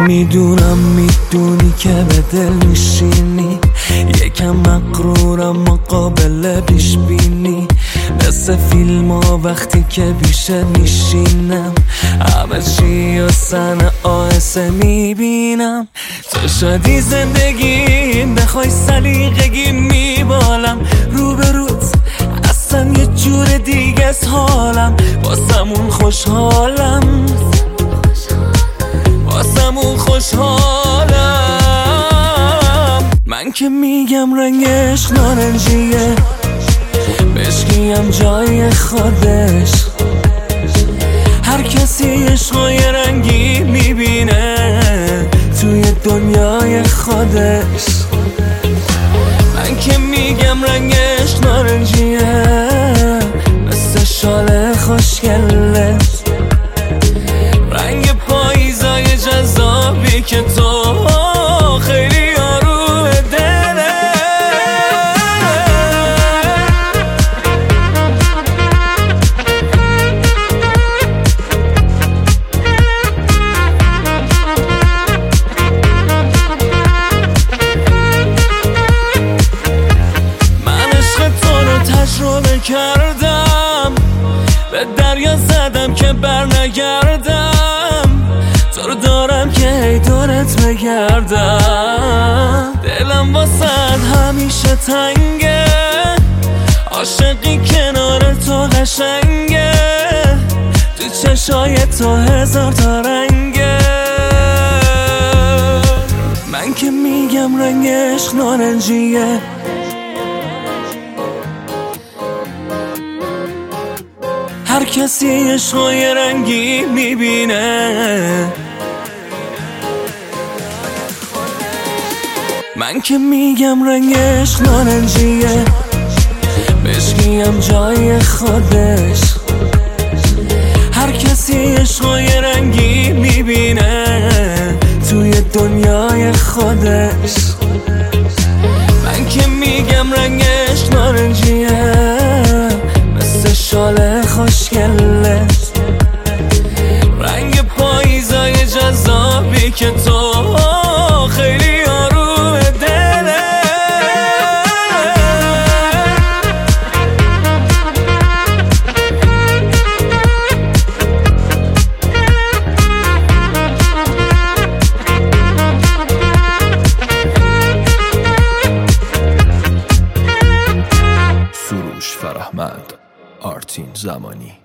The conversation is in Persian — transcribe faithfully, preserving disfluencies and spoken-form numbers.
میدونم میدونی که به دل میشینی، یکم مغرورم مقابل پیش بینی، مثل فیلم ها وقتی که پیشه میشینم همه چی و سن آهسته میبینم. تو شدی زندگیم بخوای سلیقگی میبالم، روبروت اصلا یه جور دیگه است حالم، واسمون خوشحالم واسمون خوشحالم. من که میگم رنگش نارنجیه، بشکیم جای خودش، هر کسی عشقای رنگی میبینه توی دنیای خودش. من که میگم رنگش نارنجیه، مثل شال خوشگلش، رنگ پاییزای جذابی که تو خیلی آروم دله. من عشق تو رو تجربه کردم، به دریا زدم که بر نگردم، تو رو دارم که هی دورت بگردم. دلم واسد همیشه تنگه، عاشقی کنار تو قشنگه، تو چشای تو هزار تا رنگه. من که میگم رنگش نارنجیه، هر کسی عشقای رنگی میبینه. من که میگم رنگش نارنجیه، بشکیم جای خودش، هر کسی عشقای رنگی میبینه توی دنیای خودش. من که میگم رنگش نارنجیه، مثل شال خوشگلش، رنگ پاییزای جذابی که تو خیلی آروم دله. سروش فرهمند، آرتین زمانی.